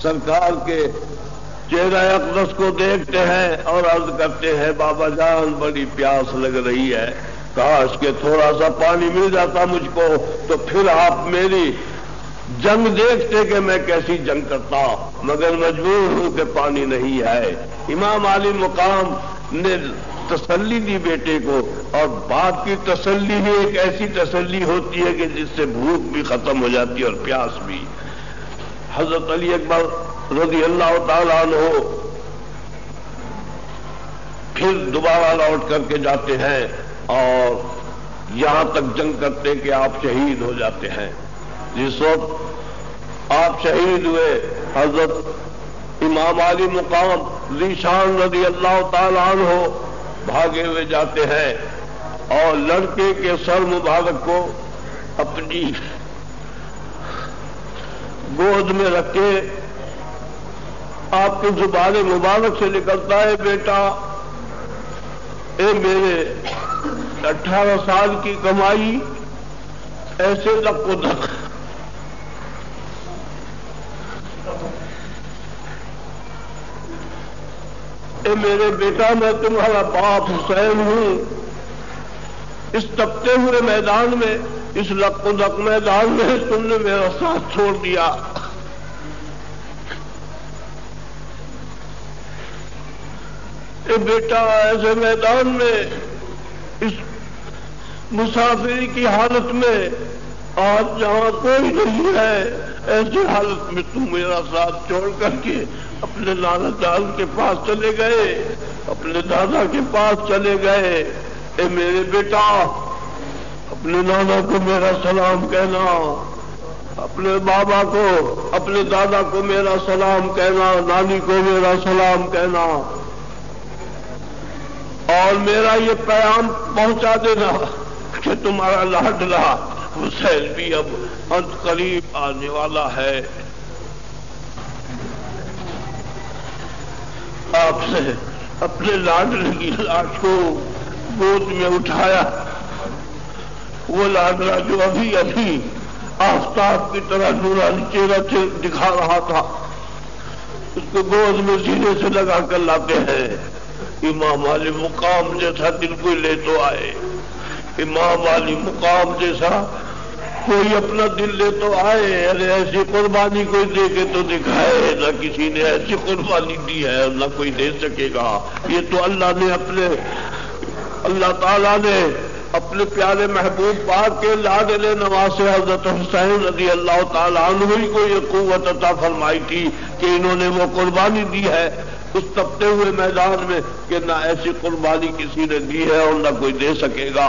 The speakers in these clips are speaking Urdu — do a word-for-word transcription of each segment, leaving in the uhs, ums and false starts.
سرکار کے چہرہ اقدس کو دیکھتے ہیں اور عرض کرتے ہیں بابا جان بڑی پیاس لگ رہی ہے، کاش کہ تھوڑا سا پانی مل جاتا مجھ کو، تو پھر آپ میری جنگ دیکھتے کہ میں کیسی جنگ کرتا، مگر مجبور ہوں کہ پانی نہیں ہے۔ امام علی مقام نے تسلی دی بیٹے کو، اور باپ کی تسلی ہی ایک ایسی تسلی ہوتی ہے کہ جس سے بھوک بھی ختم ہو جاتی ہے اور پیاس بھی۔ حضرت علی اکبر رضی اللہ تعالیٰ عنہ پھر دوبارہ لوٹ کر کے جاتے ہیں اور یہاں تک جنگ کرتے کہ آپ شہید ہو جاتے ہیں۔ جس وقت آپ شہید ہوئے، حضرت امام علی مقام ذیشان رضی اللہ تعالیٰ عنہ بھاگے ہوئے جاتے ہیں اور لڑکے کے سر مبارک کو اپنی گود میں رکھ کے آپ کے زبان مبارک سے نکلتا ہے، بیٹا اے میرے اٹھارہ سال کی کمائی ایسے دک و دک، اے میرے بیٹا میں تمہارا باپ حسین ہوں، اس تپتے ہوئے میدان میں، اس لک و دک میدان میں تم نے میرا ساتھ چھوڑ دیا۔ اے بیٹا ایسے میدان میں، اس مسافری کی حالت میں، آج جہاں کوئی نہیں ہے، ایسی حالت میں تم میرا ساتھ چھوڑ کر کے اپنے نانا جان کے پاس چلے گئے، اپنے دادا کے پاس چلے گئے۔ اے میرے بیٹا اپنے نانا کو میرا سلام کہنا، اپنے بابا کو، اپنے دادا کو میرا سلام کہنا، نانی کو میرا سلام کہنا، اور میرا یہ پیغام پہنچا دینا کہ تمہارا لاڈلا حسین بھی اب انت قریب آنے والا ہے۔ آپ سے اپنے لاڈلے کی لاش کو گود میں اٹھایا، وہ لاڈلا جو ابھی ابھی آفتاب کی طرح نورانی چہرہ دکھا رہا تھا، اس کو گود میں سینے سے لگا کر لاتے ہیں۔ امام علی مقام جیسا دل کوئی لے تو آئے، امام علی مقام جیسا کوئی اپنا دل لے تو آئے۔ ارے ایسی قربانی کوئی دے کے تو دکھائے، نہ کسی نے ایسی قربانی دی ہے نہ کوئی دے سکے گا۔ یہ تو اللہ نے اپنے اللہ تعالیٰ نے اپنے پیارے محبوب پاک کے لاڈلے نواز حضرت حسین رضی اللہ تعالیٰ عنہ ہی کو یہ قوت عطا فرمائی تھی کہ انہوں نے وہ قربانی دی ہے اس تپتے ہوئے میدان میں کہ نہ ایسی قربانی کسی نے دی ہے اور نہ کوئی دے سکے گا۔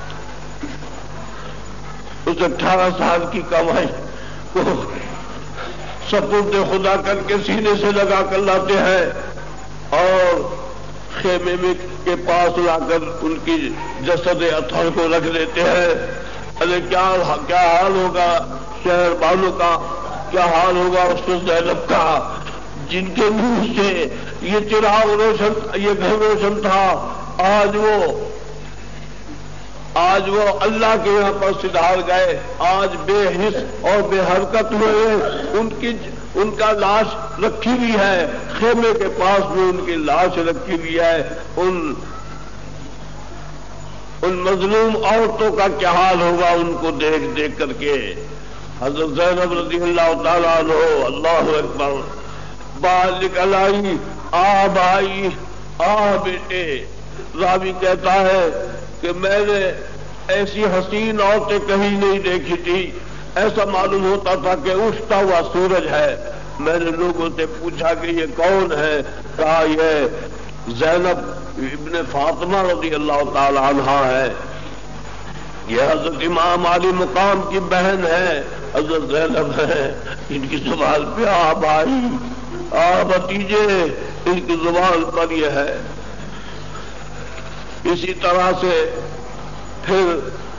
اس اٹھارہ سال کی کمائی کو سپرد خدا کر کے سینے سے لگا کر لاتے ہیں اور خیمے میں کے پاس لا کر ان کی جسد اطہر کو رکھ دیتے ہیں۔ ارے کیا کیا حال ہوگا شہر والوں کا، کیا حال ہوگا اس زینب کا، جن کے منہ سے یہ چراغ روشن، یہ گھر روشن تھا، آج وہ آج وہ اللہ کے یہاں پر سدھار گئے، آج بے حس اور بے حرکت ہوئے۔ ان کی ان کا لاش رکھی ہوئی ہے خیمے کے پاس میں، ان کی لاش رکھی ہوئی ہے۔ ان ان مظلوم عورتوں کا کیا حال ہوگا ان کو دیکھ دیکھ کر کے۔ حضرت زینب رضی اللہ تعالیٰ عنہ، اللہ اکبر، باہر نکل آئی، آ بھائی آ بیٹے۔ راوی کہتا ہے کہ میں نے ایسی حسین عورتیں کہیں نہیں دیکھی تھی، ایسا معلوم ہوتا تھا کہ اٹھتا ہوا سورج ہے۔ میں نے لوگوں سے پوچھا کہ یہ کون ہے، کہا یہ زینب ابن فاطمہ رضی اللہ تعالی عنہا ہے، یہ حضرت امام علی مقام کی بہن ہے، حضرت زینب ہے۔ ان کی زبان پہ آ بھائی آ بھتیجے، ان کی زبان پر یہ ہے۔ اسی طرح سے پھر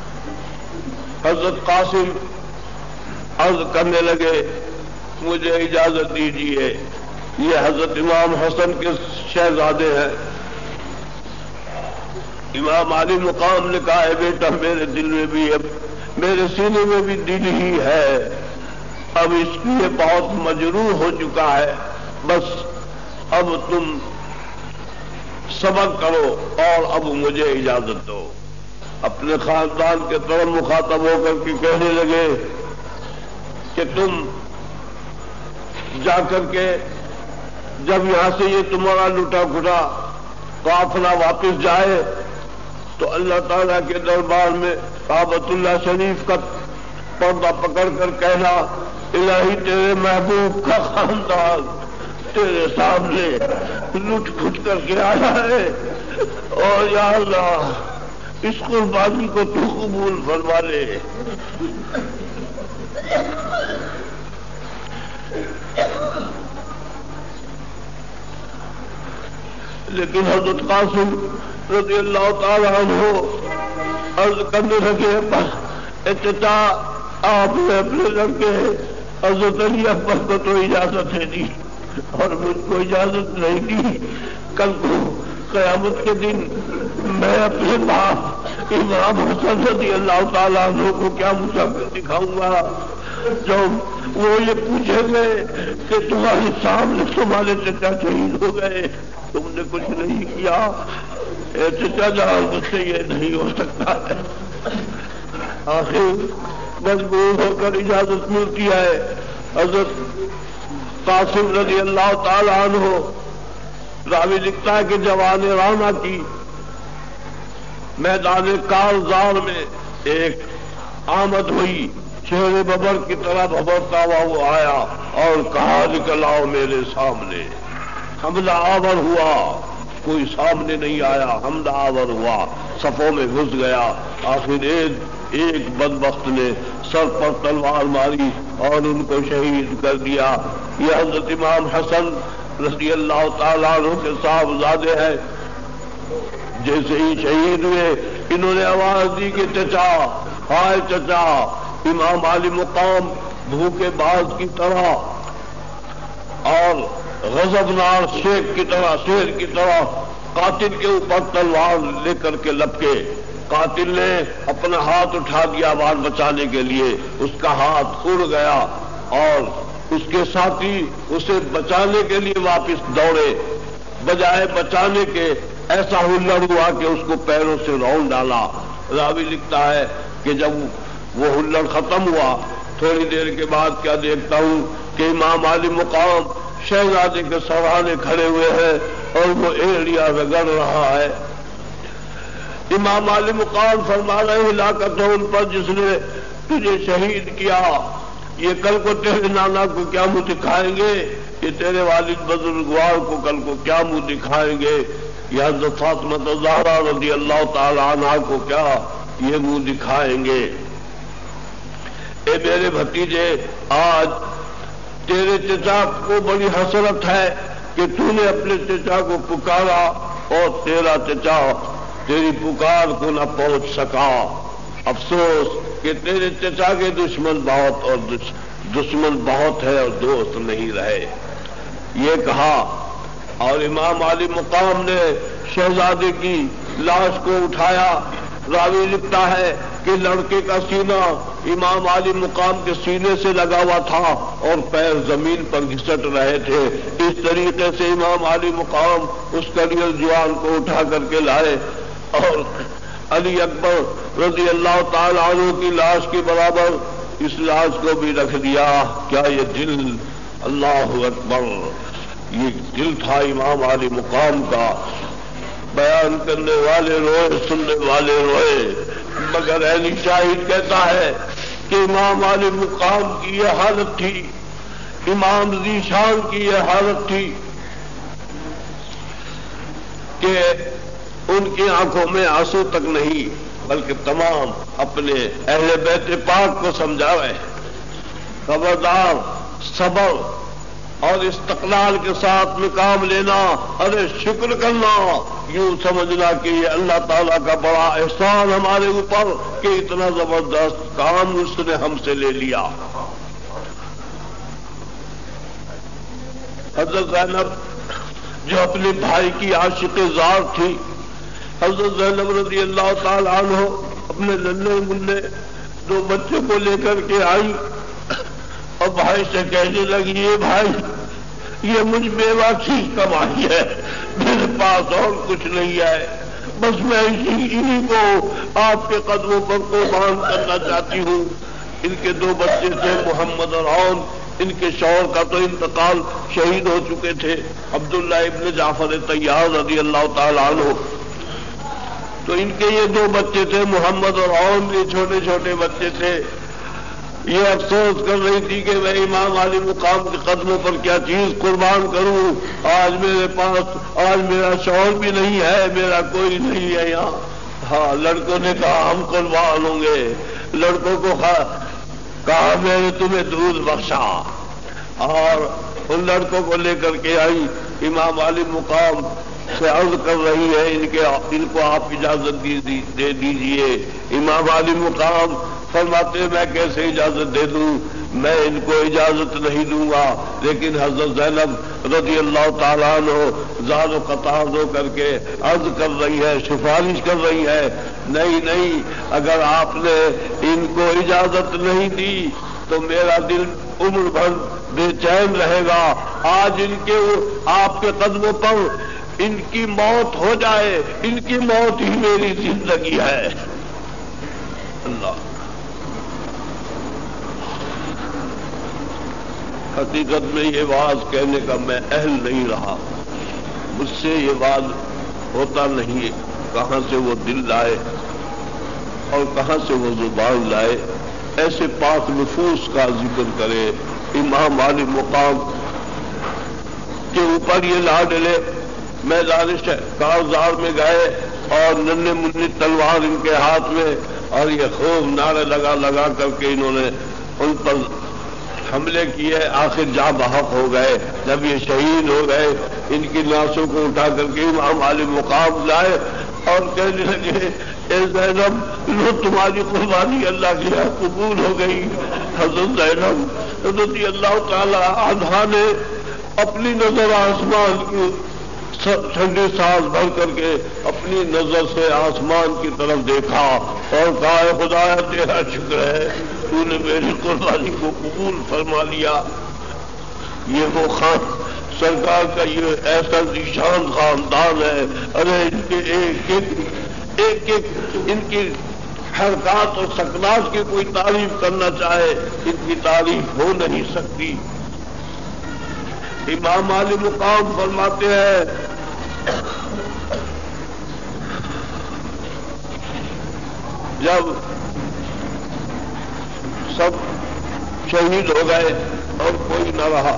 حضرت قاسم عرض کرنے لگے مجھے اجازت دیجیے، یہ حضرت امام حسن کے شہزادے ہیں۔ امام علی مقام نے کہا ہے بیٹا میرے دل میں بھی ہے، میرے سینے میں بھی دل ہی ہے، اب اس لیے بہت مجروح ہو چکا ہے، بس اب تم صبر کرو اور اب مجھے اجازت دو۔ اپنے خاندان کے طرف مخاطب ہو کر کے کہنے لگے کہ تم جا کر کے جب یہاں سے یہ تمہارا لٹا پھٹا قافلہ واپس جائے تو اللہ تعالیٰ کے دربار میں کعبۃ اللہ شریف کا پردہ پکڑ کر کہنا، الہی تیرے محبوب کا خاندان تیرے سامنے لٹ پھٹ کر کے آیا ہے، اور یا اللہ اس قربانی کو تو قبول فرما لے۔ لیکن حضرت قاسم رضی اللہ تعالیٰ عنہ عرض کرنے لگے، اے چچا آپ نے اپنے لڑکے حضرت علی اکبر کو تو اجازت ہے دی اور مجھ کو اجازت نہیں دی، کل کو قیامت کے دن میں اپنے باپ امام حسن رضی اللہ تعالیٰ عنہ کو کیا مشابہت دکھاؤں گا جب وہ یہ پوچھیں گے کہ تمہارے سامنے تمہارے چچا شہید ہو گئے، تم نے کچھ نہیں کیا۔ اے چچا جان مجھ سے یہ نہیں ہو سکتا ہے۔ آخر مجبور ہو کر اجازت ملتی ہے۔ حضرت قاسم رضی اللہ تعالی عنہ راوی لکھتا ہے کہ جوان رانا کی میدان کارزار میں ایک آمد ہوئی، شہر ببر کی طرح بھبرتا ہوا وہ آیا اور کہا نکل آؤ میرے سامنے۔ حملہ آور ہوا، کوئی سامنے نہیں آیا، حملہ آور ہوا، صفوں میں گھس گیا۔ آخر ایک ایک بدبخت نے سر پر تلوار ماری اور ان کو شہید کر دیا۔ یہ حضرت امام حسن رضی اللہ تعالیٰ عنہ کے صاحبزادے ہیں۔ جیسے ہی شہید ہوئے انہوں نے آواز دی کہ چچا، ہائے چچا۔ امام عالی مقام بھوکے باز کی طرح اور غضبناک شیر کی طرح شیر کی طرح قاتل کے اوپر تلوار لے کر کے لپکے۔ قاتل نے اپنا ہاتھ اٹھا دیا بال بچانے کے لیے، اس کا ہاتھ اڑ گیا اور اس کے ساتھی اسے بچانے کے لیے واپس دوڑے، بجائے بچانے کے ایسا ہلڑ ہوا کہ اس کو پیروں سے رون ڈالا۔ راوی لکھتا ہے کہ جب وہ ہلڑ ختم ہوا تھوڑی دیر کے بعد کیا دیکھتا ہوں کہ امام عالی مقام شہزادے کے سرانے کھڑے ہوئے ہیں اور وہ ایڑیا رگڑ رہا ہے۔ امام عالی مقام فرما رہے ہلاکت ہو ان پر جس نے تجھے شہید کیا، یہ کل کو تیرے نانا کو کیا منہ دکھائیں گے، یہ تیرے والد بزرگوار کو کل کو کیا منہ دکھائیں گے، یہ حضرت فاطمہ زہرا رضی اللہ تعالی عنہا کو کیا یہ منہ دکھائیں گے۔ اے میرے بھتیجے، آج تیرے چچا کو بڑی حسرت ہے کہ تو نے اپنے چچا کو پکارا اور تیرا چچا تیری پکار کو نہ پہنچ سکا۔ افسوس کہ تیرے چچا کے دشمن بہت اور دشمن بہت ہے اور دوست نہیں رہے، یہ کہا۔ اور امام عالی مقام نے شہزادے کی لاش کو اٹھایا۔ راوی لکھتا ہے کہ لڑکے کا سینہ امام عالی مقام کے سینے سے لگا ہوا تھا اور پیر زمین پر گھسٹ رہے تھے۔ اس طریقے سے امام عالی مقام اس کلیل جوان کو اٹھا کر کے لائے اور علی اکبر رضی اللہ تعالی عنہ کی لاش کے برابر اس لاش کو بھی رکھ دیا۔ کیا یہ دل، اللہ اکبر، یہ دل تھا امام عالی مقام کا۔ بیان کرنے والے روئے، سننے والے روئے، مگر عینی شاہد کہتا ہے کہ امام عالی مقام کی یہ حالت تھی، امام ذی شان کی یہ حالت تھی کہ ان کی آنکھوں میں آنسو تک نہیں، بلکہ تمام اپنے اہل بیت پاک کو سمجھا رہے ہیں، خبردار، صبر اور استقلال کے ساتھ میں کام لینا، ارے شکر کرنا، یوں سمجھنا کہ یہ اللہ تعالیٰ کا بڑا احسان ہمارے اوپر کہ اتنا زبردست کام اس نے ہم سے لے لیا۔ حضرت زینب جو اپنے بھائی کی عاشق ذات تھی، حضرت زینب رضی اللہ تعالی عنہ اپنے ننھے منھے دو بچوں کو لے کر کے آئی اور بھائی سے کہنے لگی یہ بھائی یہ مجھ بیوہ کی کمائی ہے، میرے پاس اور کچھ نہیں ہے، بس میں اسی انہیں کو آپ کے قدموں پر قربان کرنا چاہتی ہوں۔ ان کے دو بچے تھے محمد اور عون، ان کے شوہر کا تو انتقال شہید ہو چکے تھے عبداللہ ابن جعفر طیار رضی اللہ تعالیٰ عنہ، تو ان کے یہ دو بچے تھے محمد اور عون، یہ چھوٹے چھوٹے بچے تھے۔ یہ افسوس کر رہی تھی کہ میں امام علی مقام کے قدموں پر کیا چیز قربان کروں، آج میرے پاس آج میرا شوہر بھی نہیں ہے، میرا کوئی نہیں ہے یہاں۔ ہاں لڑکوں نے کہا ہم قربان ہوں گے، لڑکوں کو کہا میں نے تمہیں دودھ بخشا، اور ان لڑکوں کو لے کر کے آئی امام علی مقام سے عرض کر رہی ہے ان کے ان کو آپ اجازت دے دیجئے۔ امام علی مقام فرماتے ہیں میں کیسے اجازت دے دوں، میں ان کو اجازت نہیں دوں گا، لیکن حضرت زینب رضی اللہ تعالیٰ عنہ زاد و قطار ہو کر کے عرض کر رہی ہے، سفارش کر رہی ہے، نہیں نہیں اگر آپ نے ان کو اجازت نہیں دی تو میرا دل عمر بھر بے چین رہے گا، آج ان کے آپ کے قدموں پر ان کی موت ہو جائے، ان کی موت ہی میری زندگی ہے۔ اللہ حقیقت میں یہ واز کہنے کا میں اہل نہیں رہا، مجھ سے یہ واز ہوتا نہیں، کہاں سے وہ دل لائے اور کہاں سے وہ زبان لائے، ایسے پاک نفوس کا ذکر کرے۔ امام علی مقام کے اوپر یہ لاڈلے میدان کارزار میں گئے اور ننھے منی تلوار ان کے ہاتھ میں، اور یہ خوب نعرے لگا لگا کر کے انہوں نے ان پر حملے کیے، آخر جا بحق ہو گئے۔ جب یہ شہید ہو گئے ان کی لاشوں کو اٹھا کر کے امام علی مقام لائے اور کہنے لگے اے زینب لو تمہاری قربانی اللہ کی قبول ہو گئی۔ حضرت زینب رضی اللہ تعالی عنہا نے اپنی نظر آسمان کی ٹھنڈی سانس بھر کر کے اپنی نظر سے آسمان کی طرف دیکھا اور کہا اے خدایا تیرا شکر ہے تو نے میری قربانی کو قبول فرما لیا۔ یہ وہ خان سرکار کا یہ ایسا ذیشان خاندان ہے، ارے ان کے ایک ایک ایک ایک ان کی حرکات اور سکنات کی کوئی تعریف کرنا چاہے ان کی تعریف ہو نہیں سکتی۔ امام علی مقام فرماتے ہیں جب سب شہید ہو گئے اور کوئی نہ رہا،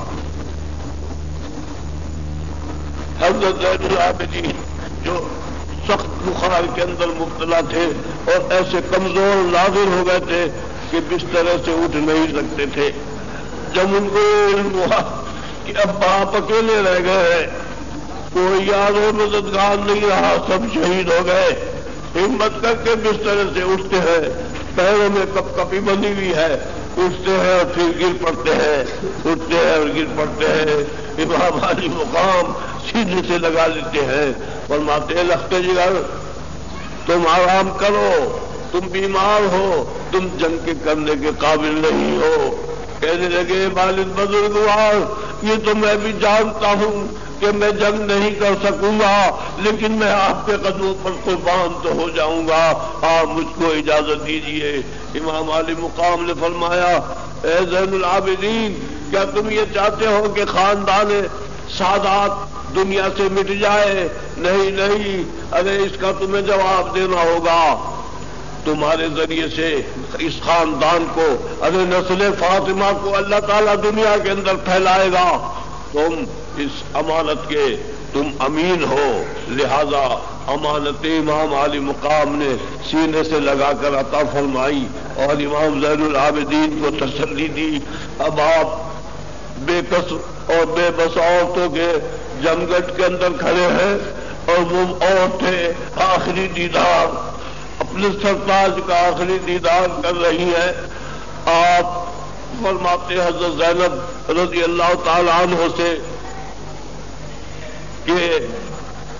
حضرت زین العابدین جو سخت بخار کے اندر مبتلا تھے اور ایسے کمزور نادر ہو گئے تھے کہ بستر سے اٹھ نہیں سکتے تھے، جب ان کو علم ہوا کہ اب آپ اکیلے رہ گئے ہیں، کوئی یار و مددگار نہیں رہا، سب شہید ہو گئے، ہمت کر کے بستر سے اٹھتے ہیں، پیروں میں کپ کپی بنی ہوئی ہے، اٹھتے ہیں اور پھر گر پڑتے ہیں، اٹھتے ہیں اور گر پڑتے ہیں۔ امام علی مقام سیدھے سے لگا لیتے ہیں، فرماتے ہیں لخت جگر تم آرام کرو، تم بیمار ہو، تم جنگ کے کرنے کے قابل نہیں ہو۔ کہنے لگے والد بزرگوار یہ تو میں بھی جانتا ہوں کہ میں جنگ نہیں کر سکوں گا، لیکن میں آپ کے قدموں پر قربان تو ہو جاؤں گا، آپ مجھ کو اجازت دیجیے۔ امام علی مقام نے فرمایا اے زین العابدین کیا تم یہ چاہتے ہو کہ خاندان سادات دنیا سے مٹ جائے؟ نہیں نہیں، ارے اس کا تمہیں جواب دینا ہوگا، تمہارے ذریعے سے اس خاندان کو ارے نسل فاطمہ کو اللہ تعالیٰ دنیا کے اندر پھیلائے گا، تم اس امانت کے تم امین ہو، لہذا امانت امام علی مقام نے سینے سے لگا کر عطا فرمائی اور امام زین العابدین کو تسلی دی۔ اب آپ بے کس اور بے بس عورتوں کے جمگٹ کے اندر کھڑے ہیں اور وہ عورتیں آخری دیدار اپنے سرتاج کا آخری دیدار کر رہی ہیں۔ آپ فرماتے حضرت زینب رضی اللہ تعالی عنہ سے کہ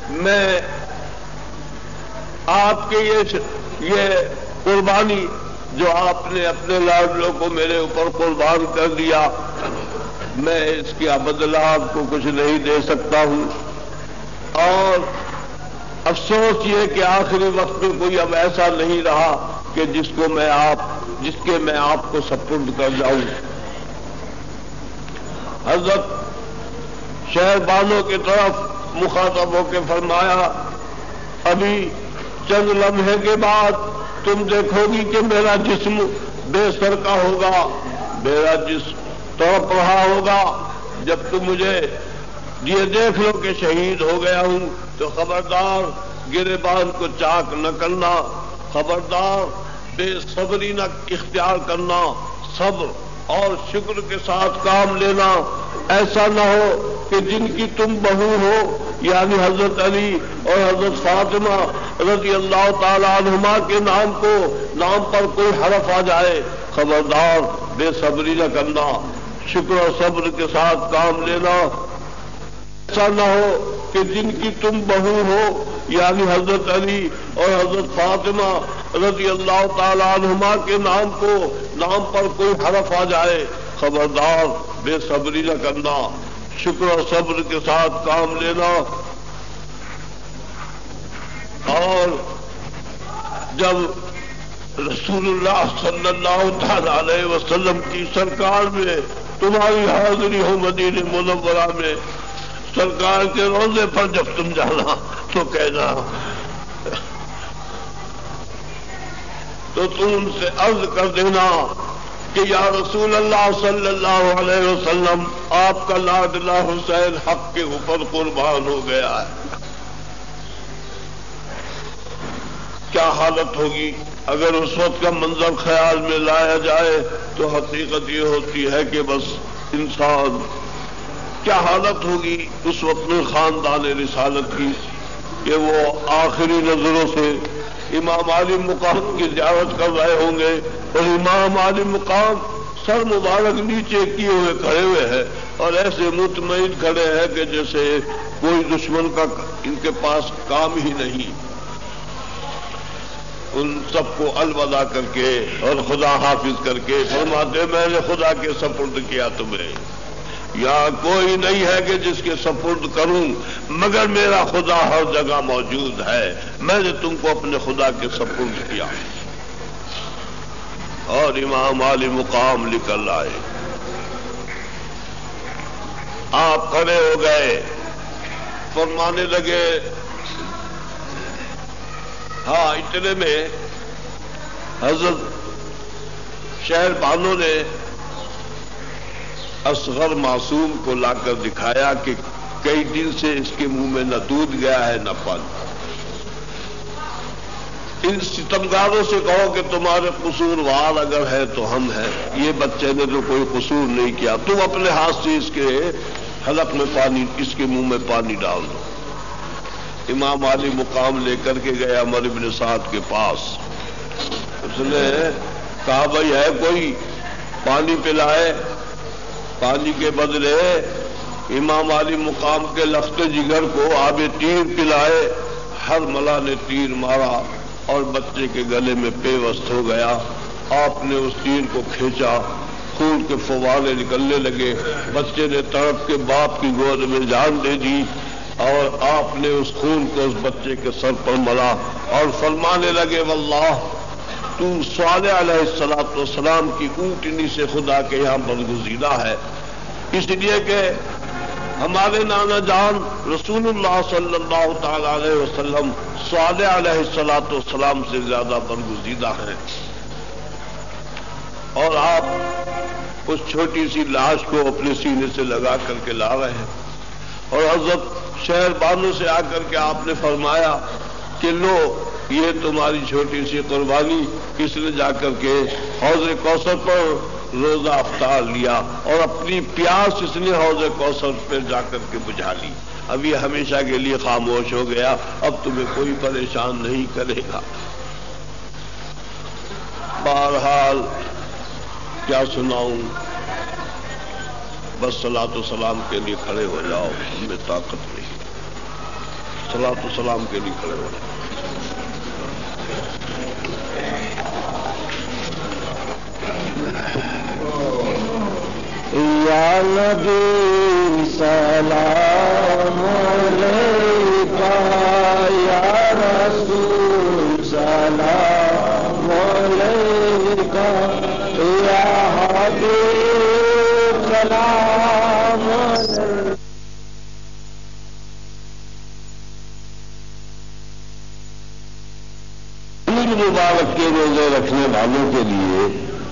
میں آپ کے یہ یہ قربانی جو آپ نے اپنے لاڈلوں کو میرے اوپر قربان کر دیا، میں اس کے بدلہ آپ کو کچھ نہیں دے سکتا ہوں۔ اور افسوس یہ کہ آخری وقت میں کوئی اب ایسا نہیں رہا کہ جس کو میں آپ جس کے میں آپ کو سپرد کر جاؤں۔ حضرت شہر بانوں کی طرف مخاطب ہو کے فرمایا، ابھی چند لمحے کے بعد تم دیکھو گی کہ میرا جسم بے سر کا ہوگا، میرا جسم تڑپ رہا ہوگا۔ جب تم مجھے یہ دیکھ لو کہ شہید ہو گیا ہوں تو خبردار گریبان کو چاک نہ کرنا، خبردار بے صبری نہ اختیار کرنا، صبر اور شکر کے ساتھ کام لینا۔ ایسا نہ ہو کہ جن کی تم بہو ہو، یعنی حضرت علی اور حضرت فاطمہ رضی اللہ تعالی عنہما کے نام کو نام پر کوئی حرف آ جائے، خبردار بے صبری نہ کرنا، شکر اور صبر کے ساتھ کام لینا۔ ایسا نہ ہو کہ جن کی تم بہو ہو، یعنی حضرت علی اور حضرت فاطمہ رضی اللہ تعالی عنہما کے نام کو نام پر کوئی حرف آ جائے، خبردار بے صبری نہ کرنا، شکر اور صبر کے ساتھ کام لینا۔ اور جب رسول اللہ صلی اللہ تعالی علیہ وسلم کی سرکار میں تمہاری حاضری ہو مدینہ منورہ میں، سرکار کے روزے پر جب تم جانا تو کہنا، تو تم ان سے عرض کر دینا کہ یا رسول اللہ صلی اللہ علیہ وسلم، آپ کا لاڈلا حسین حق کے اوپر قربان ہو گیا ہے۔ کیا حالت ہوگی اگر اس وقت کا منظر خیال میں لایا جائے تو حقیقت یہ ہوتی ہے کہ بس انسان کیا حالت ہوگی اس وقت میں خاندان رسالت کی کہ وہ آخری نظروں سے امام عالی مقام کی زیارت کر رہے ہوں گے، اور امام عالی مقام سر مبارک نیچے کیے ہوئے کھڑے ہوئے ہیں اور ایسے مطمئن کھڑے ہیں کہ جیسے کوئی دشمن کا ان کے پاس کام ہی نہیں۔ ان سب کو الوداع کر کے اور خدا حافظ کر کے فرماتے، میں نے خدا کے سپرد کیا تمہیں، یا کوئی نہیں ہے کہ جس کے سپرد کروں مگر میرا خدا ہر جگہ موجود ہے، میں نے تم کو اپنے خدا کے سپرد کیا۔ اور امام عالی مقام نکل آئے، آپ کھڑے ہو گئے، فرمانے لگے، ہاں اتنے میں حضرت شہر بانو نے اصغر معصوم کو لا کر دکھایا کہ کئی دن سے اس کے منہ میں نہ دودھ گیا ہے نہ پانی۔ ان ستمگاروں سے کہو کہ تمہارے قصوروار اگر ہے تو ہم ہیں، یہ بچے نے تو کوئی قصور نہیں کیا، تم اپنے ہاتھ سے اس کے حلق میں پانی، اس کے منہ میں پانی ڈال دو۔ امام علی مقام لے کر کے گئے عمر بن سعد کے پاس، اس نے کہا بھائی ہے کوئی پانی پلائے؟ پانی کے بدلے امام علی مقام کے لخت جگر کو آب تیر پلائے۔ ہر ملا نے تیر مارا اور بچے کے گلے میں پیوست ہو گیا۔ آپ نے اس تیر کو کھینچا، خون کے فوارے نکلنے لگے، بچے نے تڑپ کے باپ کی گود میں جان دے دی، اور آپ نے اس خون کو اس بچے کے سر پر ملا اور فرمانے لگے، واللہ تو صالح علیہ الصلوۃ والسلام کی اونٹنی سے خدا کے یہاں برگزیدہ ہے، اس لیے کہ ہمارے نانا جان رسول اللہ صلی اللہ تعالی علیہ وسلم صالح علیہ الصلوۃ والسلام سے زیادہ برگزیدہ ہیں۔ اور آپ اس چھوٹی سی لاش کو اپنے سینے سے لگا کر کے لا رہے ہیں، اور حضرت شہر بانو سے آ کر کے آپ نے فرمایا کہ لو یہ تمہاری چھوٹی سی قربانی، کس نے جا کر کے حوض کوثر پر روزہ افطار لیا اور اپنی پیاس اس نے حوض کوثر پہ جا کر کے بجھا لی، اب یہ ہمیشہ کے لیے خاموش ہو گیا، اب تمہیں کوئی پریشان نہیں کرے گا۔ بہرحال کیا سناؤں، بس صلاۃ و سلام کے لیے کھڑے ہو جاؤ، ہمیں طاقت نہیں، صلاۃ و سلام کے لیے کھڑے ہو جاؤ۔ یا نبی سلام علیکہ یا رسول سلام علیکہ یا حبیب سلام علیکہ. مبارک کے روزے رکھنے والوں کے لیے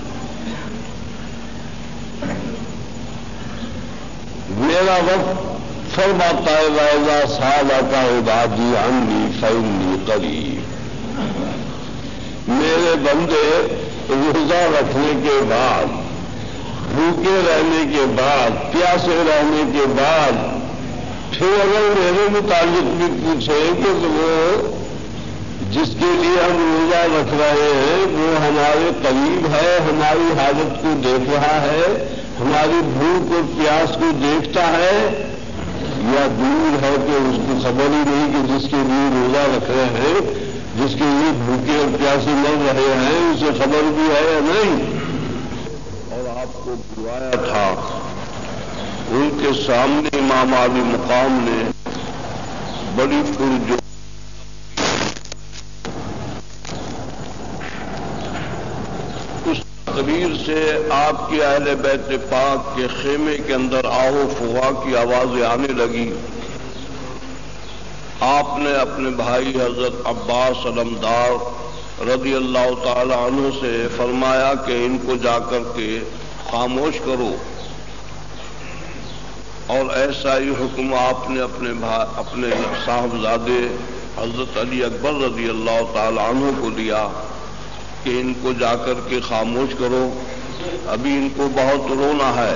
میرا وقت فرماتا ہے وَإِذَا سَأَلَكَ عِبَادِي عَنِّي فَإِنِّي قَرِيبٌ. میرے بندے روزہ رکھنے کے بعد، بھوکے رہنے کے بعد، پیاسے رہنے کے بعد پھر اگر میرے متعلق بھی پوچھے کہ وہ جس کے لیے ہم روزہ رکھ رہے ہیں وہ ہمارے قریب ہے، ہماری حاجت کو دیکھ رہا ہے، ہماری بھوک اور پیاس کو دیکھتا ہے، یا دور ہے کہ اس کو خبر ہی نہیں کہ جس کے لیے روزہ رکھ رہے ہیں، جس کے لیے بھوکے اور پیاسے مر رہے ہیں اسے خبر بھی ہے یا نہیں. اور آپ کو بلوایا تھا ان کے سامنے امام علی مقام نے بڑی پرجو تقریر سے آپ کی اہل بیت پاک کے خیمے کے اندر آہو فغا کی آوازیں آنے لگی. آپ نے اپنے بھائی حضرت عباس علمدار رضی اللہ تعالی عنہ سے فرمایا کہ ان کو جا کر کے خاموش کرو، اور ایسا ہی حکم آپ نے اپنے اپنے صاحبزادے حضرت علی اکبر رضی اللہ تعالی عنہ کو دیا کہ ان کو جا کر کے خاموش کرو، ابھی ان کو بہت رونا ہے.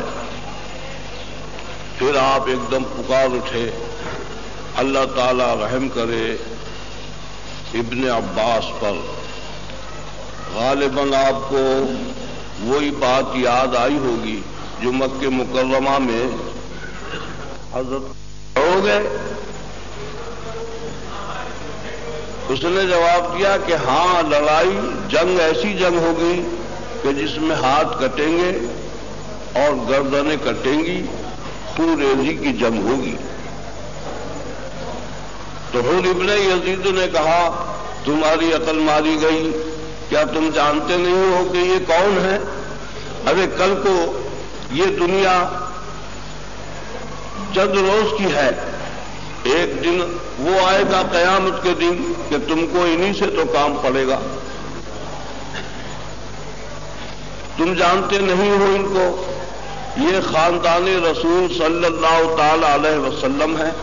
پھر آپ ایک دم پکار اٹھے، اللہ تعالی رحم کرے ابن عباس پر. غالباً آپ کو وہی بات یاد آئی ہوگی جو مکہ مکرمہ میں حضرت ہو گئے. اس نے جواب دیا کہ ہاں، لڑائی جنگ ایسی جنگ ہوگی کہ جس میں ہاتھ کٹیں گے اور گردنیں کٹیں گی، خون ریزی کی جنگ ہوگی. تو حر ابن یزید نے کہا تمہاری عقل ماری گئی، کیا تم جانتے نہیں ہو کہ یہ کون ہے؟ ارے کل کو یہ دنیا چند روز کی ہے، ایک دن وہ آئے گا قیامت کے دن کہ تم کو انہی سے تو کام پڑے گا. تم جانتے نہیں ہو ان کو، یہ خاندان رسول صلی اللہ تعالی علیہ وسلم ہے.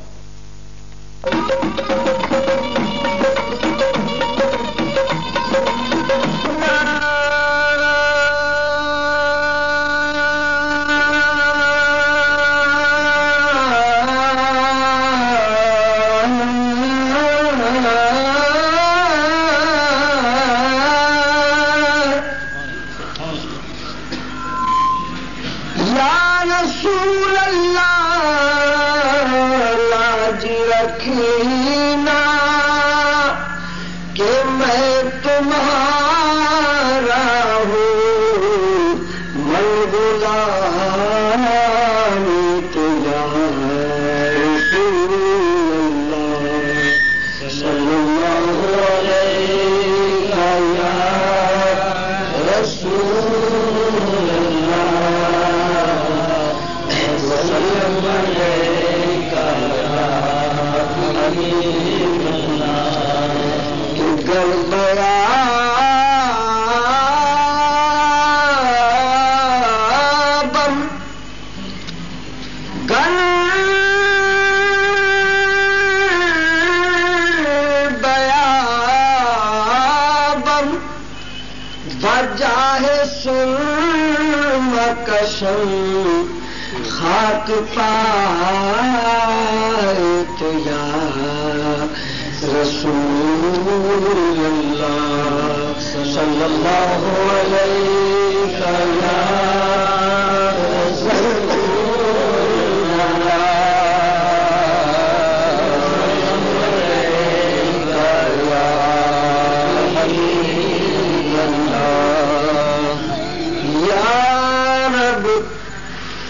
خاک پائے تو یا رسول اللہ صلی اللہ علیہ وسلم.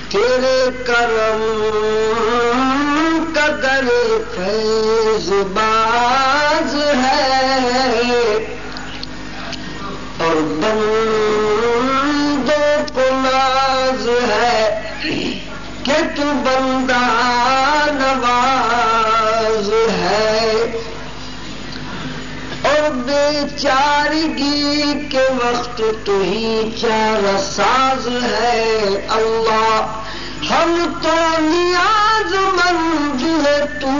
تیرے کرم قدر فیض باز ہے اور بندوں کو ناز ہے کہ تو بندہ نواز ہے اور بیچارگی کے وقت تو ہی چارہ ساز ہے اللہ ہم تو نیاز مند ہے تو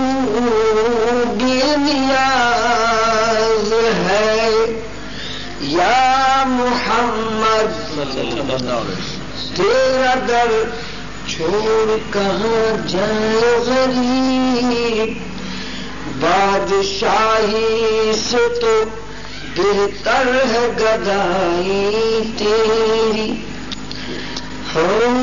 بے نیاز ہے یا محمد تیرا در چھوڑ کہاں جائے غریب بادشاہی سے تو بہتر ہے گدائی تیری ہم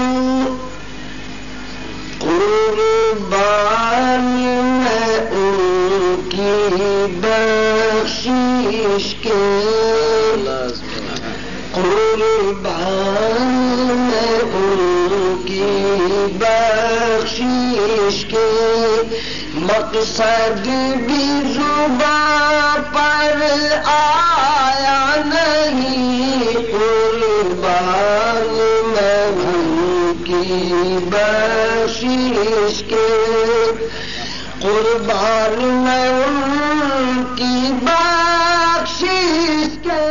قربان میں ان کی بخشش کے قربان میں ان کی بخشش کے مقصد بھی زباں پر آیا نہیں قربان میں ان کی بخشش کے قربان میں ان کی بخشش کے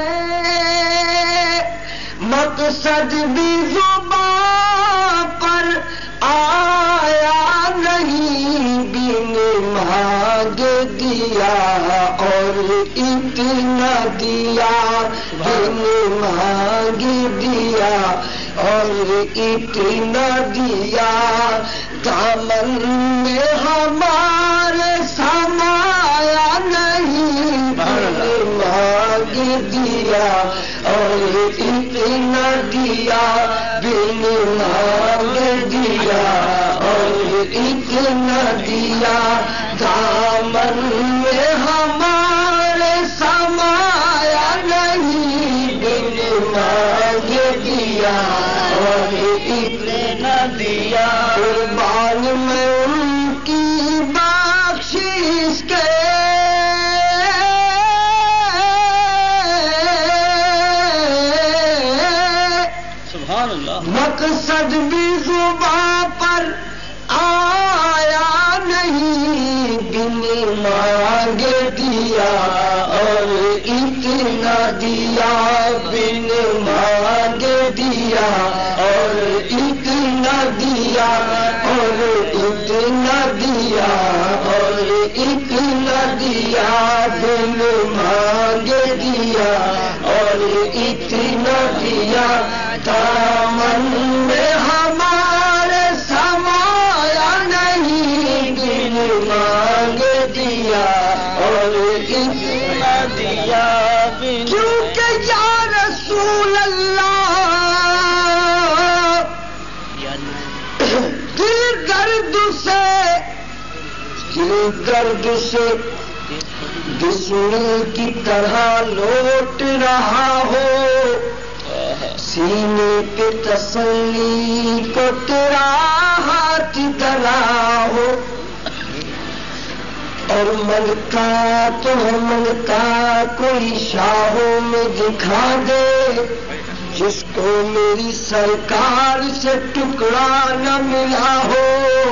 مقصد بھی زباں پر آیا نہیں بن مانگ دیا اور اتنا دیا بن مانگ دیا اور اتنا دیا دامن میں ہمارے سمایا نہیں بن مانگ دیا اور اتنا دیا بن مانگ دیا اور اتنا دیا دامن میں ہمارے سمایا نہیں بن مانگ دیا اور اتنا دیا قربان میں ان کی بخشش کے مقصد بھی زباں پر آیا نہیں بن مانگ دیا اور اتنا دیا بن مانگ دیا اور اتنا دیا اور اتنا دیا اور اتنا دیا بن مانگ دیا اور اتنا دیا دامن میں ہمارے سمایا نہیں بن مانگ دیا اور اتنا دیا کیونکہ یا رسول اللہ دل درد سے دل درد سے دشمن کی طرح لوٹ رہا ہو سینے پہ تسلی کو تیرا ہاتھ ڈلا ہو اور منگتا تو منگتا کوئی شاہوں میں دکھا دے جس کو میری سرکار سے ٹکڑا نہ ملا ہو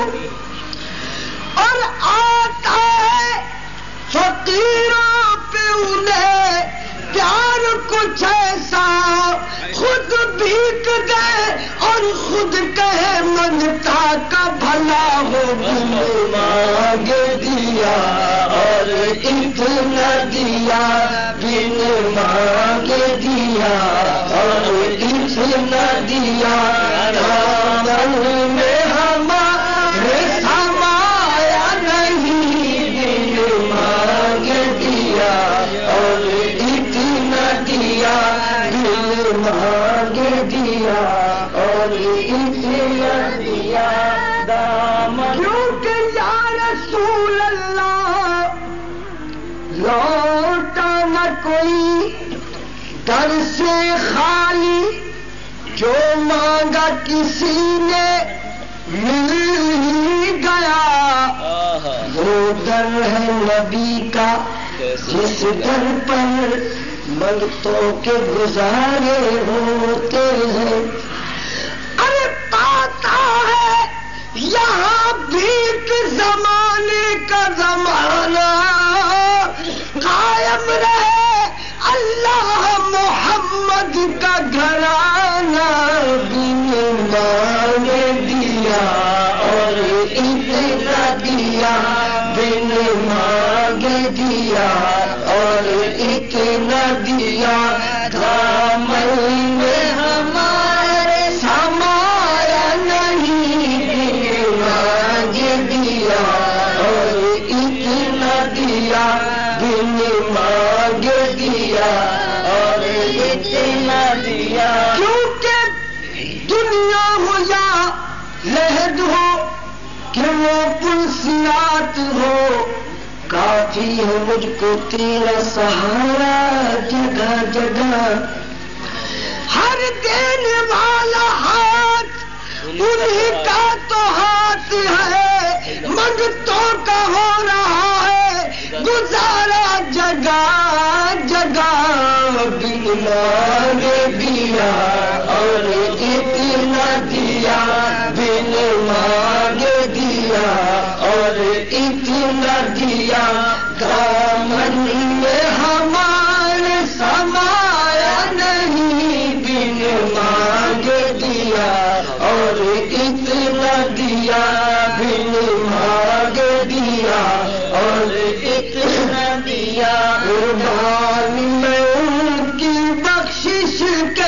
اور آتا ہے فقیروں پہ انہیں پیار کچھ ایسا خود بھیک دے اور خود کہے منگتا کا بھلا ہو بن مانگ دیا اور اتنا دیا بن مانگ دیا اور اتنا دیا دامن میں ہمارے سمایا نہیں بن مانگ دیا اور اتنا دیا بن مانگ دیا اور اتنا دیا دامن کیونکہ یا رسول اللہ لوٹا نہ کوئی در سے خالی جو مانگا کسی نے مل ہی گیا، وہ در ہے نبی کا جس در پر منگتوں کے گزارے ہوتے ہیں۔ ارے پاتا ہے یہاں بھی زمانے کا زمانہ قائم رہے اللہ محمد کا گھرانہ، بن مانگے دیا اور اتنا دیا، بن مانگے دیا اور اتنا دیا، دامن میں ہمارے سمایا نہیں، بن مانگے دیا اور اتنا دیا، بن مانگے دیا اور اتنا دیا۔ کیونکہ دنیا ہو یا لہد ہو کہ وہ پلسیات ہو، کافی ہے مجھ کو تیرا سہارا جگہ جگہ۔ ہر دینے والا ہاتھ انہیں کا تو ہاتھ ہے، منگتوں کا ہو رہا ہے گزارا جگہ جگہ، بن مانگے دیا اور اتنا دیا، بن مانگے دیا اور اتنا دیا، دامن میں ہمارے سمایا نہیں، بن مانگے دیا اور اتنا دیا، بن مانگے دیا اور اتنا دیا۔ قربان میں ان کی بخشش کے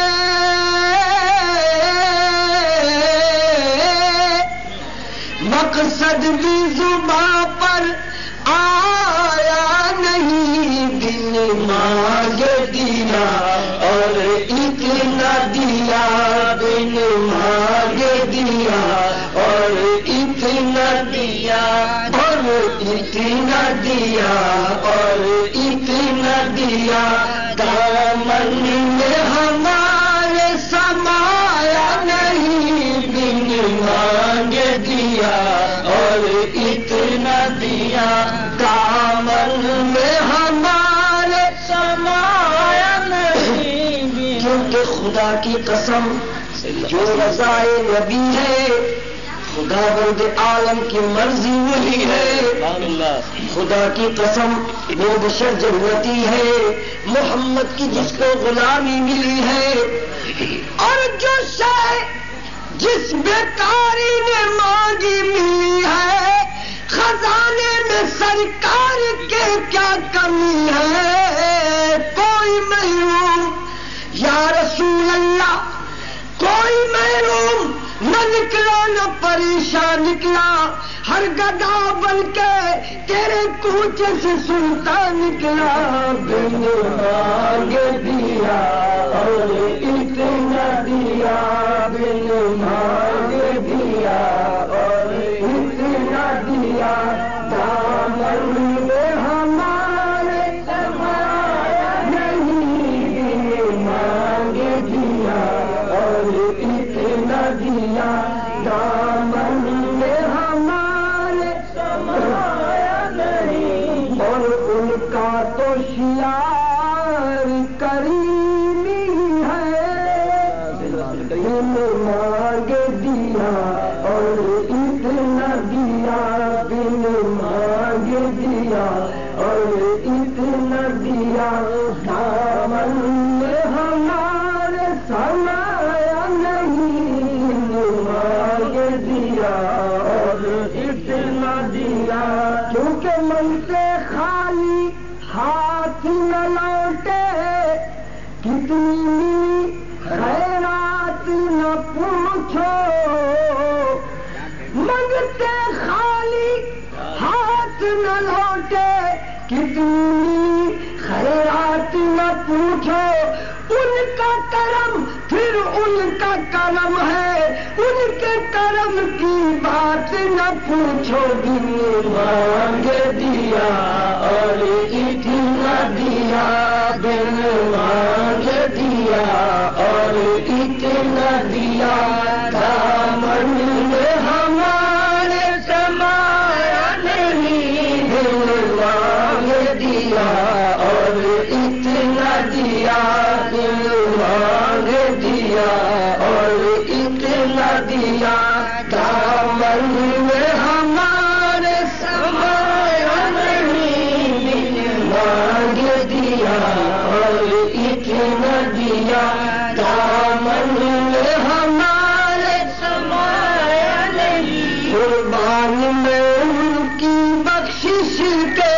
مقصد بھی زباں پر آیا نہیں، بن مانگے دیا اور اتنا دیا، بن مانگے دیا اور اتنا دیا اور اتنا دیا اور اتنا دیا، دامن میں ہمارے سمایا نہیں، بن مانگے دیا اور اتنا دیا، دامن میں ہمارے سمایا نہیں۔ کیونکہ خدا کی قسم جو رضائے نبی ہے، خدا بند عالم کی مرضی وہی ہے، خدا کی قسم وہ بشر جنتی ہے، محمد کی جس کو غلامی ملی ہے، اور جو شے جس بیکاری نے مانگی ملی ہے، خزانے میں سرکار کے کیا کمی ہے۔ کوئی محروم یا رسول اللہ، کوئی محروم نہ نکلا نہ پریشان نکلا، ہر گدا بن کے تیرے کوچے سے سنتا نکلا، بن مانگے دیا اور اتنا دیا، بن مانگے دیا اور اتنا دیا، دامن میں ہمارے سمایا نہیں، بن مانگے دیا اور اتنا دیا، دامن میں ہمارے سمایا نہیں۔ اور ان کا تو شیار کریمی ہے، بن مانگے دیا اور اتنا دیا، بن مانگے دیا اور اتنا دیا، دامن میں ہمارے سمایا نہیں، مانگے دیا اور اتنا دیا۔ کیونکہ من سے خالی ہاتھ نہ لوٹے، کتنی خیرات نہ پوچھو، منگتے خالی ہاتھ نہ لوٹے، کتنی خیرات نہ پوچھو، ان کا کرم پھر ان کا کرم ہے، ان کے کرم کی بات نہ پوچھو بن مانگ دیا اور اتنا دیا بن مانگ دیا اور اتنا دیا دامن میں ہمارے سمایا نہیں بن مانگ دیا اور اتنا دیا بن مانگ دیا اور اتنا دیا دامن میں ہمارے سمایا نہیں بن مانگ دیا اور اتنا دیا دامن میں ہمارے سمایا نہیں قربان میں ان کی بخشش کے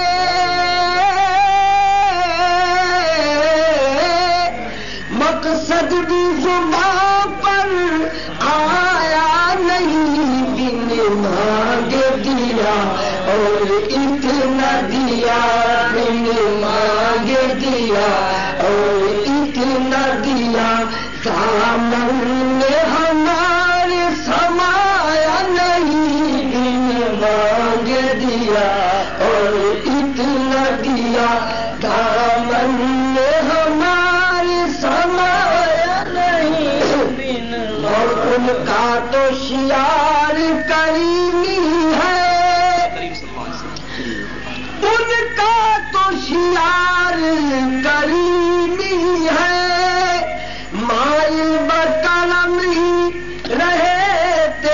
مقصد بھی زبان پر آیا نہیں بن مانگ دیا اور اتنا دیا بن مانگ دیا اور اتنا دیا دامن میں ہمارے سمایا نہیں بن مانگ دیا اور اتنا دیا دامن میں ہمارے سمایا نہیں بن اور ان کا تو شیار کریمی ہے ان کا تو شیار کریمی ہے مائل بکرم ہی رہتے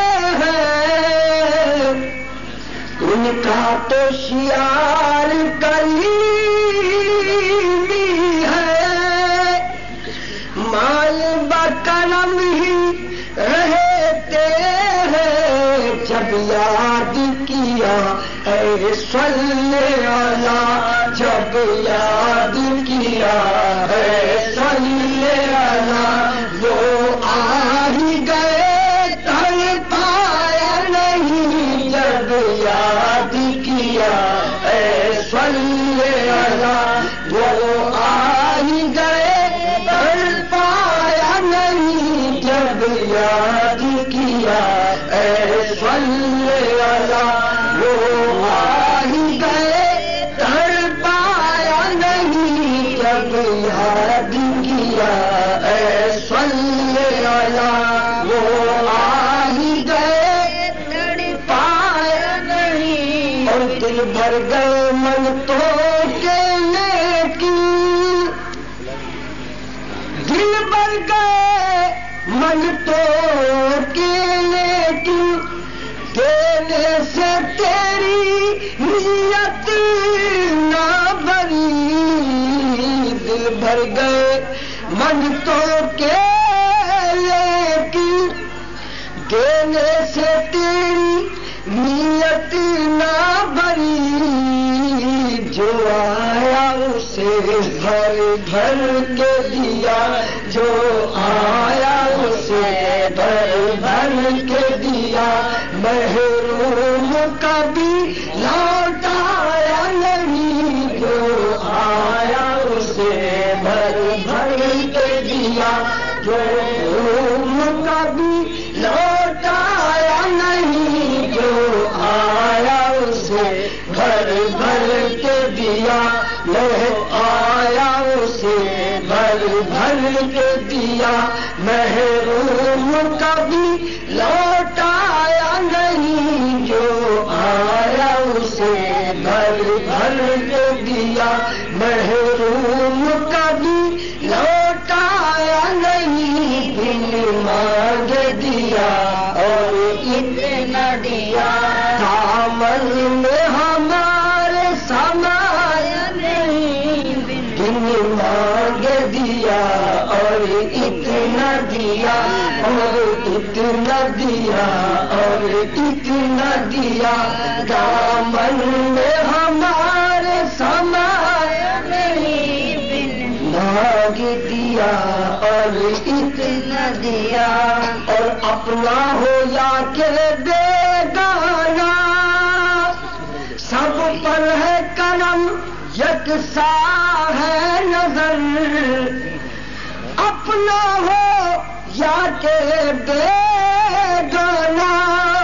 ہیں ان کا تو شیار کریمی ہے مائل بکرم ہی رہتے ہیں جب یاد کیا اے صلی اللہ جب یاد کیا اے صلی اللہ وہ آ ہی گئے تڑ پایا نہیں جب یاد کیا اے صلی اللہ وہ آ ہی گئے تڑ پایا نہیں جب یاد کیا اے صلی اللہ وہ آ ہی گئے تڑ پایا نہیں جب یاد کیا اے صلی اللہ وہ آ ہی گئے تڑ پایا نہیں اور دل بھر گئے من تو کے لیکن دل بھر گئے من تو کے لیکن دینے سے تیری نیت نہ بری دل بھر گئے من تو کے لیکن دینے سے تیری نیت نہ بری جو آیا اسے بھر بھر کے دیا جو آیا اسے بھر بھر کے دیا محروم کبھی لوٹایا نہیں جو آیا اسے بھر بھر کے دیا جو محروم کبھی لوٹایا نہیں جو آیا اسے بھر بھر کے دیا میں آیا اسے بھر بھر کے دیا محروم کبھی لوٹایا نہیں جو آیا اسے بھر بھر کے دیا محروم کبھی لوٹایا نہیں بن مانگ دیا اور اتنا دیا دامن میں ہمارے سمایا نہیں بن مانگ دیا اور اتنا دیا اور اتنا دیا اور اتنا دیا دامن میں ہمارے سمایا نہیں بن مانگ دیا اور اتنا دیا اور اپنا ہو یا کہ بیگانہ سب پر ہے کرم یکساں ہے نظر اپنا ہو یا کہ بیگانہ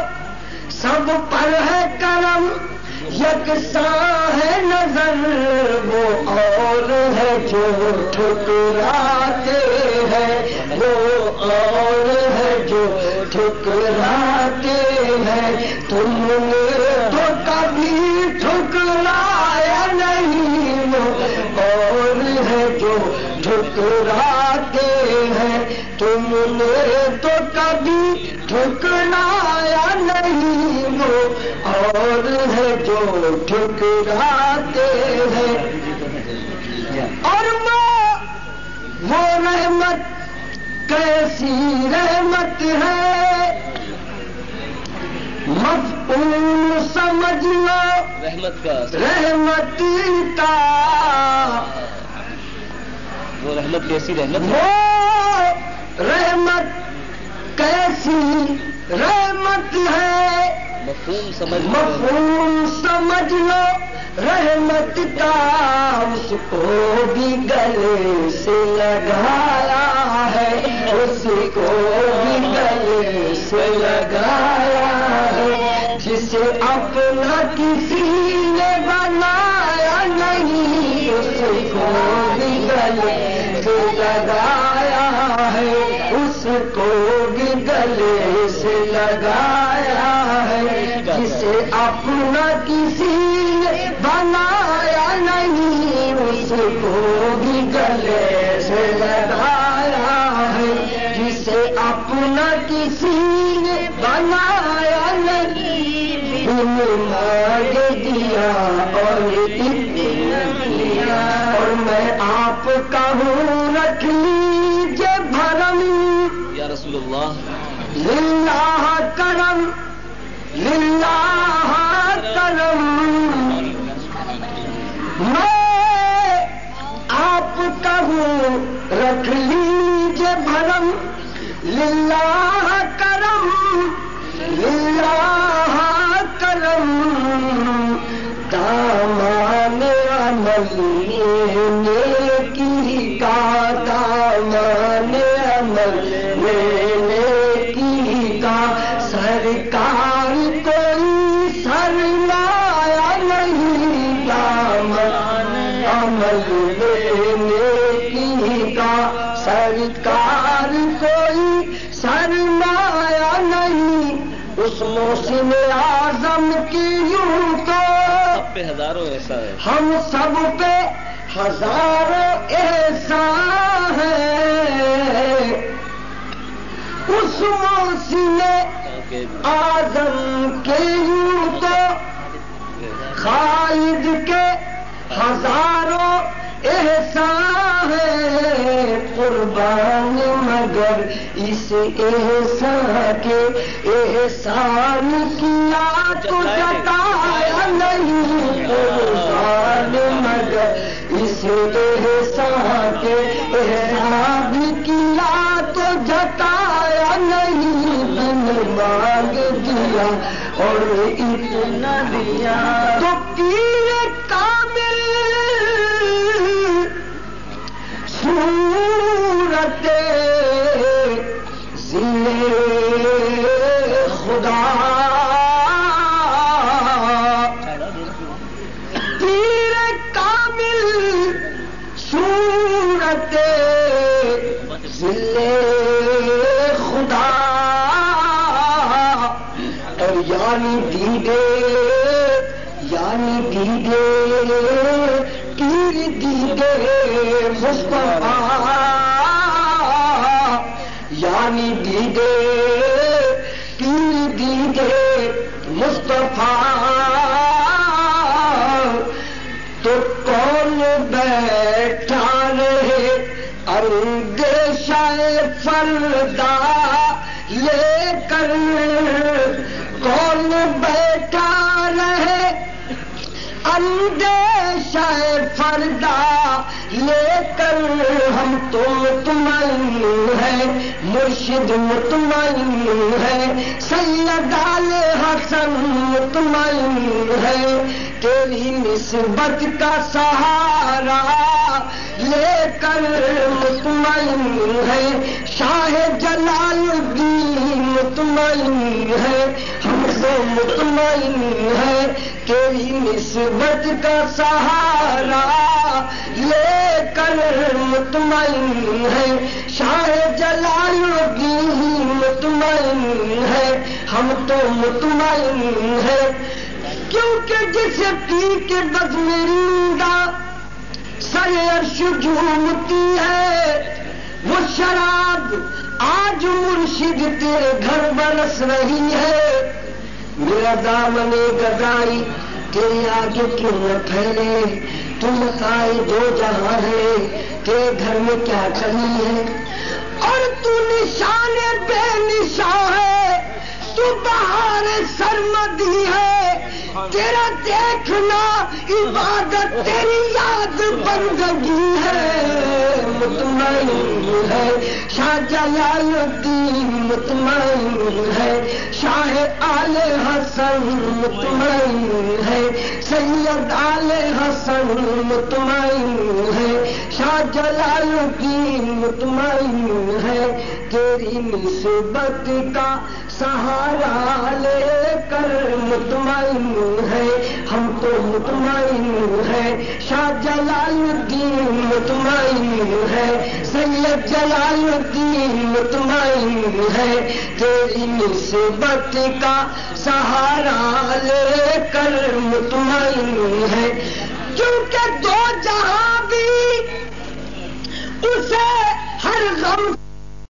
یکساں ہے نظر وہ اور ہے جو ٹھکراتے ہیں، وہ اور ہے جو ٹھکراتے ہیں. تم نے تو کبھی ٹھکرایا نہیں، وہ اور ہے جو ٹھکراتے ہیں. تم نے تو کبھی ٹھکرایا نہیں، وہ اور ہے جو ٹھکراتے ہیں. اور وہ وہ رحمت کیسی رحمت ہے، مفعول سمجھ لو رحمت کا رحمت کا. وہ رحمت کیسی رحمت ہے، وہ رحمت کیسی رحمت ہے، مفہوم سمجھ مفہوم سمجھ لو رحمت کا. اس کو بھی گلے سے لگایا ہے، اس کو بھی گلے سے لگایا ہے. جسے اپنا کسی نے بنایا نہیں، اس کو بھی گلے سے لگایا ہے، اس کو بھی گلے سے لگایا ہے. جسے اپنا کسی نے بنایا نہیں، اس کو بھی گلے سے لگایا ہے. جسے اپنا کسی نے بنایا نہیں، دل مانگ دیا اور دیا. اور میں آپ کا ہوں رکھ لیجیے بھرم، یا رسول اللہ. للہ کرم للہ کرم. میں آپ کا ہوں رکھ لیجیے بھرم، للہ کرم للہ کرم. دامان عمل نیکی کا، دامان عمل نیکی کا. سرکار کوئی سرمایا نہیں، دامان عمل نیکی کا. سرکار کوئی سرمایا نہیں، اس محسن اعظم کی یوں تو سب پہ ہزاروں ایسا ہے، ہم سب پہ ہزاروں احسان ہے. اس محسن اعظم کے یوں تو خالد کے ہزاروں احسان ہے. قربان مگر اس احسان کے، احسان کیا تو جتایا نہیں. قربان مگر اس احسان کے، احسان کیا تو جتایا نہیں. دل مانگ دیا اور اتنا دیا. تو پیر کامل صورت ذل خدا، پیر کامل صورت ذل خدا. اور یعنی دیدے یعنی دیدے پیر دیدے مصطفیٰ، یعنی دیدے پیر دیدے مصطفیٰ. تو کون بیٹھا رہے اندیشہ فردا لے کر، کون بیٹھا رہے اندیشہ فردا لے کر. ہم تو مطمئن ہیں، مرشد مطمئن ہے، سید آل حسن مطمئن ہے. تیری نسبت کا سہارا لے کر مطمئن ہے، شاہ جلال الدین مطمئن ہے. ہم تو مطمئن ہے تیری نسبت کا سہارا لے کر مطمئن ہے شاہ جلال الدین مطمئن ہے ہم تو مطمئن ہے کیونکہ جسے پی کے بزمندہ سر عرش جھومتی ہے وہ شراب آج مرشد تیرے گھر برس رہی ہے میرا دامن گدائی تیرے آگے کیوں نہ پھیلے تم بتائے دو جہاں ہے تیرے گھر میں کیا کمی ہے اور تو نشان بے نشان ہے تو بہار سرمدی ہے تیرا دیکھنا عبادت تیری یاد بندگی ہے مطمئن ہے شاہ جلال الدین مطمئن ہے شاہ آل حسن مطمئن ہے سید آل حسن مطمئن ہے شاہ جلال الدین مطمئن ہے تیری نسبت کا سہارا لے کر مطمئن ہے ہم تو مطمئن ہے شاہ جلال الدین مطمئن ہے سید جلال الدین مطمئن ہے تیری نسبت کا سہارا لے کر مطمئن ہے کیونکہ دو جہاں